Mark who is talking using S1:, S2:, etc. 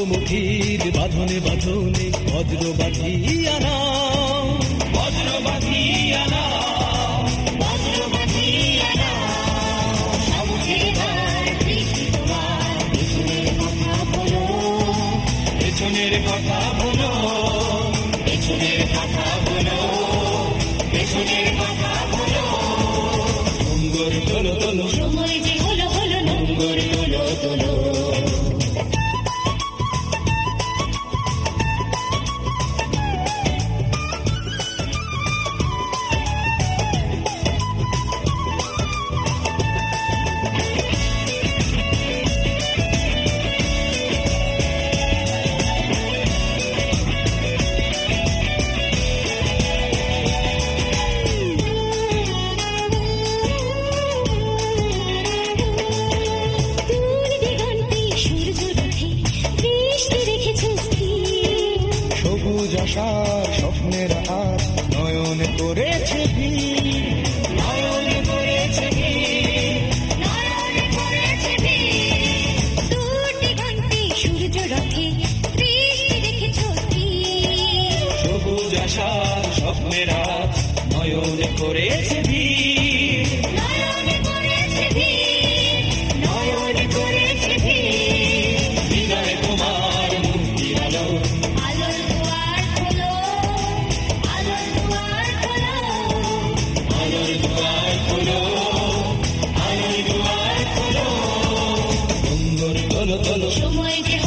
S1: মুখীর বাঁধনে বাঁধনে বজ্র বাঁধিয়া নাও, বজ্র বাঁধিয়া নাও, বজ্র বাঁধিয়া নাও। সমুখের ধার বৃষ্টি তোমার পেছনের কথা বলো, পেছনের কথা বলো, পেছনের কথা বলো, পেছনের কথা বলো। নোঙর তোলো তোলো, সময় যে হলো হলো, নোঙর তোলো তোলো। স্বপ্নের আর নয়নে করেছে ভিড়, নয়নে করেছে ভিড়, নয়নে করেছে ভিড়। দূর দিগন্তে সূর্য রথে দৃষ্টি রেখেছ স্থির। সবুজ আশার স্বপ্নের আর নয়নে করেছে ভিড়, নয়নে করেছে ভিড়, নয়নে করেছে ভিড়। হৃদয়ে তোমার মুক্তির আলো, আলোর দুয়ার খোলো, আলোর দুয়ার খোলো, আলোর দুয়ার খোলো, আলোর দুয়ার খোলো। নোঙর তোলো তোলো, সময় যে